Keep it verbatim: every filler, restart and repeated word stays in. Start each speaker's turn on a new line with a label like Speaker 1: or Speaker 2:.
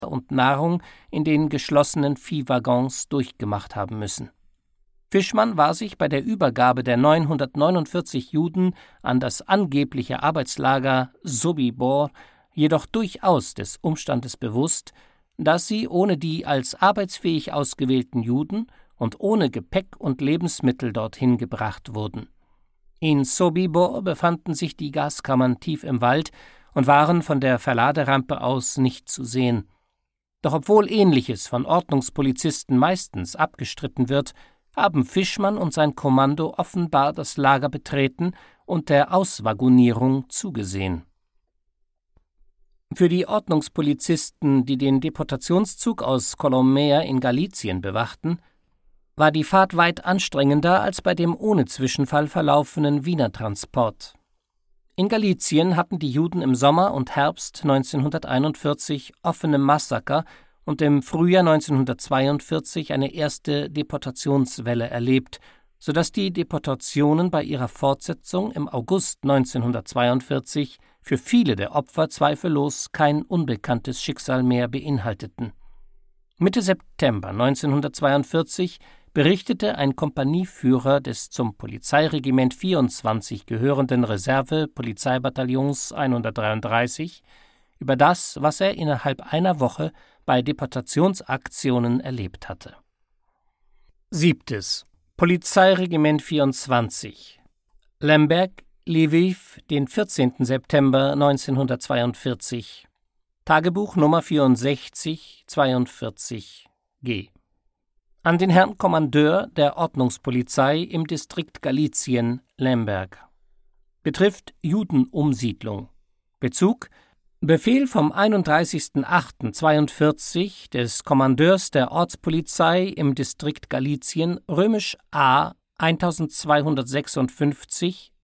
Speaker 1: und Nahrung in den geschlossenen Viehwaggons durchgemacht haben müssen. Fischmann war sich bei der Übergabe der neunhundertneunundvierzig Juden an das angebliche Arbeitslager Sobibor jedoch durchaus des Umstandes bewusst, dass sie ohne die als arbeitsfähig ausgewählten Juden und ohne Gepäck und Lebensmittel dorthin gebracht wurden. In Sobibor befanden sich die Gaskammern tief im Wald und waren von der Verladerampe aus nicht zu sehen. Doch obwohl Ähnliches von Ordnungspolizisten meistens abgestritten wird, haben Fischmann und sein Kommando offenbar das Lager betreten und der Auswaggonierung zugesehen. Für die Ordnungspolizisten, die den Deportationszug aus Colomea in Galizien bewachten, war die Fahrt weit anstrengender als bei dem ohne Zwischenfall verlaufenen Wiener Transport. In Galizien hatten die Juden im Sommer und Herbst neunzehnhunderteinundvierzig offene Massaker und im Frühjahr neunzehnhundertzweiundvierzig eine erste Deportationswelle erlebt, sodass die Deportationen bei ihrer Fortsetzung im August neunzehnhundertzweiundvierzig für viele der Opfer zweifellos kein unbekanntes Schicksal mehr beinhalteten. Mitte September neunzehnhundertzweiundvierzig berichtete ein Kompanieführer des zum Polizeiregiment vierundzwanzig gehörenden Reserve-Polizeibataillons hundertdreiunddreißig über das, was er innerhalb einer Woche bei Deportationsaktionen erlebt hatte. Siebtes. Polizeiregiment vierundzwanzig. Lemberg, Lviv, den vierzehnten September neunzehnhundertzweiundvierzig. Tagebuch Nummer vierundsechzig zweiundvierzig G. An den Herrn Kommandeur der Ordnungspolizei im Distrikt Galizien, Lemberg. Betrifft Judenumsiedlung. Bezug: Befehl vom einunddreißigsten achten zweiundvierzig des Kommandeurs der Ortspolizei im Distrikt Galizien, römisch A eintausendzweihundertsechsundfünfzig